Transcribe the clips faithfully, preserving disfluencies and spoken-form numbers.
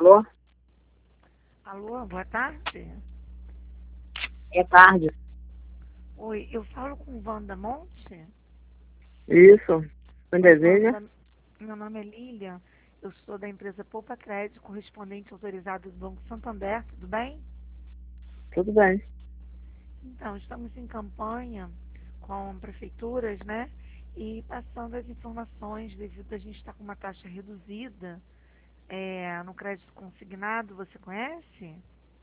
Alô? Alô, boa tarde. É tarde. Oi, eu falo com Wanda Monte. Isso. Não Oi, deseja? Wanda. Meu nome é Lilian. Eu sou da empresa Poupa Crédito, correspondente autorizado do Banco Santander, tudo bem? Tudo bem. Então, estamos em campanha com prefeituras, né? E passando as informações, devido a gente estar com uma taxa reduzida é, no crédito consignado, você conhece?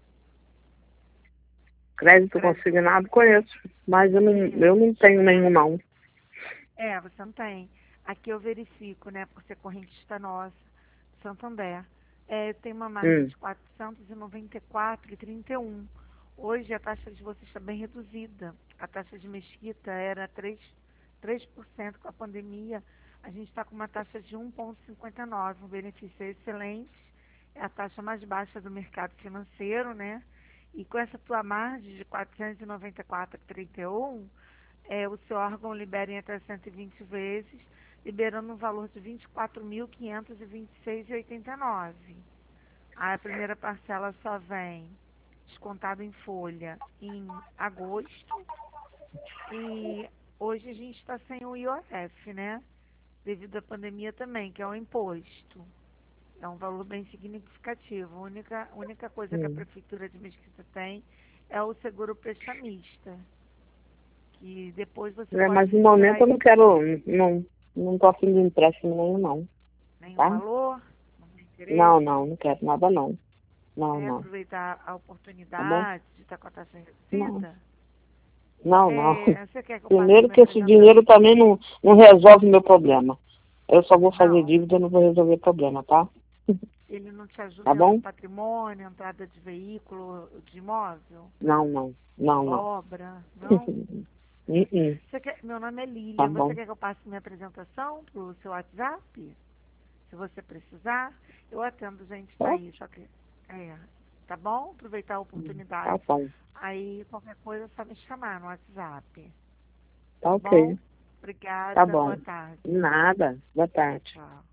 Crédito Crédito. consignado conheço, mas eu não, eu não tenho nenhum não. É, você não tem. Aqui eu verifico, né, por ser correntista nossa, Santander. É, tem uma margem Hum. de quatrocentos e noventa e quatro vírgula trinta e um. Hoje a taxa de vocês está bem reduzida. A taxa de Mesquita era três, três por cento com a pandemia. A gente está com uma taxa de um vírgula cinquenta e nove. Um benefício excelente. É a taxa mais baixa do mercado financeiro, né? E com essa tua margem de quatrocentos e noventa e quatro vírgula trinta e um, é, o seu órgão libera em até cento e vinte vezes, liberando um valor de vinte e quatro mil quinhentos e vinte e seis vírgula oitenta e nove. A primeira parcela só vem descontado em folha em agosto e hoje a gente está sem o I O F, né? Devido à pandemia também, que é o imposto. É um valor bem significativo. A única, única coisa que a Hum. Prefeitura de Mesquita tem é o seguro prestamista, que depois você É, pode mas no retirar momento eu isso. não quero, não, não tô afim de empréstimo nenhum não, Nenhum tá? valor, não tem Não, interesse, não, não quero nada não. Não, né? não. Aproveitar a Tá bom? oportunidade de estar com a taxa Não, reduzida. não, não. É, você quer que eu passe a Primeiro minha que esse apresentação? dinheiro também não, não resolve meu problema. Eu só vou fazer Não, dívida, não vou resolver problema, tá? ele não te Tá ajuda no bom? patrimônio, entrada de veículo, de imóvel, Não, não, não, não. obra, não? Hum, hum. Você quer, meu nome é Tá Lilian, você bom. quer que eu passe minha apresentação pro seu WhatsApp? Se você precisar, eu atendo gente Tá, daí, só que, é, tá bom? Aproveitar a tá oportunidade. bom. Aí, qualquer coisa, é só me chamar no WhatsApp. Tá Tá ok. bom? Tá Obrigada, boa bom. tarde. Nada. Boa tarde. Tchau.